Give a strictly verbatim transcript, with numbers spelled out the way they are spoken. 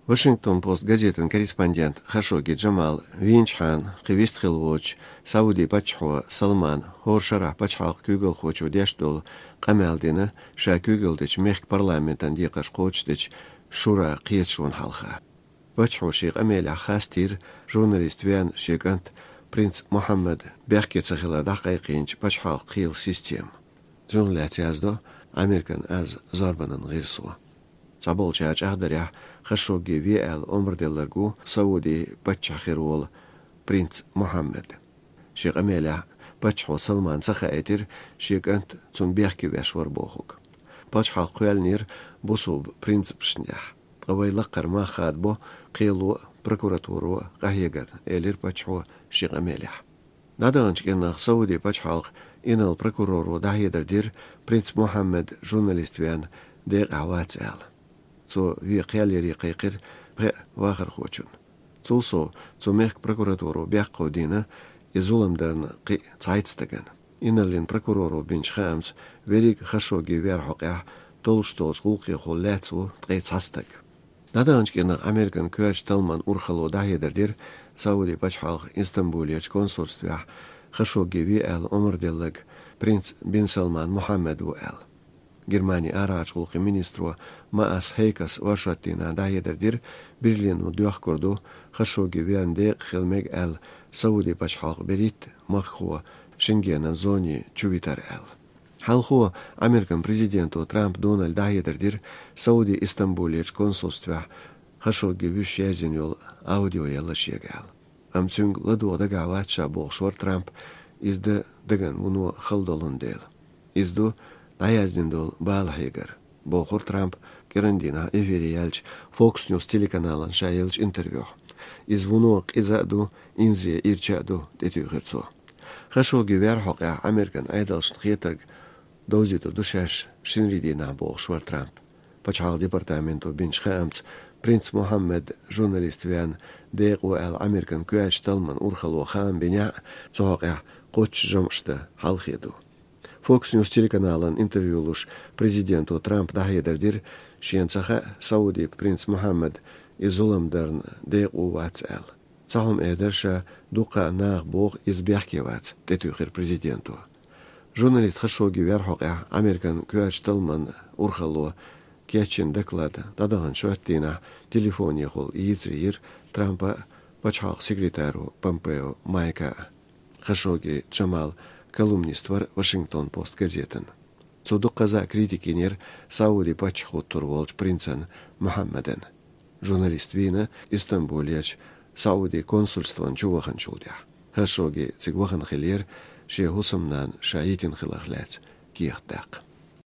Вашингтон пост газетын корреспондент Хашоги Джамал Винчхан Хивистхилвоч Сауди Пачхо Салман Хоршара Пачхалк Кюгел Хочу Дяшдол Камалдина Ша Кюгелдич Мехк парламентан Дикаш Хочдич Шура Киетшун Халха. Пачхо Шик Амеля Хастир журналист Вян Шикант принц Мухаммед Бяхкецахила Дахайкинч Пачхалк Кил систем. Журналист Яздо Американ аз Зарбанан Гирсуа. Заболчач Ахдаря Хашоги Виэл Омрделларгу Сауди Бачахирул принц Мухаммед. Шик Амеля Бачхо Салман Сахаэтир Шикант Цумбяхки Вешвар Бохук. Бачхал Куэлнир Бусуб принцип Шнях. Авайлакар Махадбо Килу прокуратуру Кахегар Элир Бачхо Шик Амеля. Наданчкинах Сауди Бачхал Инал прокурору Дахедардир принц Мухаммед журналист Вян Дек Авацел. Цо ви қялери қиқир пре вахар хочун. Цулсо цо мех прокуратуру бяққо дина изуламдарн қи цайтстаган. Иналин прокурору бинч хамс верик хашоги верхоқя толштолс гулқи холлацу тқейцастаг. Наданчкина Американ куач талман урхало дахедардир Сауди Бачхал Истанбулияч консульствия хашоги ви эл омрделлаг принц бин Салман Мухаммед уэл. Германия арачулқи министру Маас Хейкас Вашатина дахедардир Берлину дуахкорду хашоги виандеқ хилмег эл Сауди Бачхал берит маххуа Шенгена зоне чувитар эл. Халхуа Американ президенту Трамп Дональд дахедардир Сауди Истанбулияч консульствия хашоги вишязинюл аудио ялашегал. Амцунг ладуода гавача болшвар Трамп изде даган вуну халдолундел. Изду Наяздиндол Балхегар. Бохур Трамп Керандина Эверияльч Fox News телеканалан шаялч интервью. Из вуну изаду инзре ирчаду детюхерцо. Хашоги верхоқя Американ айдалш хетерг дозиту душаш шинридина Бохшвар Трамп. Пачхал департаменту бинчхамц принц Мухаммед журналист Вян Деqu эл Американ куач талман урхало хам биня цоқя қоч жомшта халхеду. Fox News телеканалан интервьюлуш президенту Трамп дахедардир шиенцаха Сауди принц Мухаммед изуламдарн Деqu вацэл. Цахум эдерша дуқа нах бог избяхкевац детюхер президенту. Журналист хашоги верхоқя Американ куач талман урхало Кечин доклад дадаган шуаттина телефоне хол изрир Трампа Бачхал секретару Помпео Майка Хашоги Джамал колумниствар Вашингтон пост газетен. Цуду каза критикинер Сауди Бачху турволч принцен Мухаммеден. Журналист Вина Истанбулияч Сауди консульстван чувахан чулдя. Хашоги цигвахан хилер ше хусамнан шаитин хилахлац кихдак.